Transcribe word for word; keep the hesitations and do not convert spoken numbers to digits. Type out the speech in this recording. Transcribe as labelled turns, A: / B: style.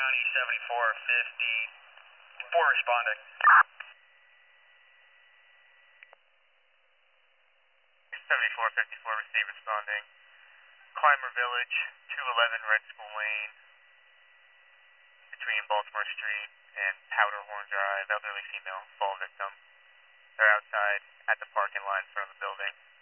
A: County, seventy-four fifty. Four responding.
B: seventy-four fifty-four, receive responding. Clymer Village, two eleven Red School Lane, between Baltimore Street and Powderhorn Drive, elderly female, fall victim. They're outside at the parking lot in front of the building.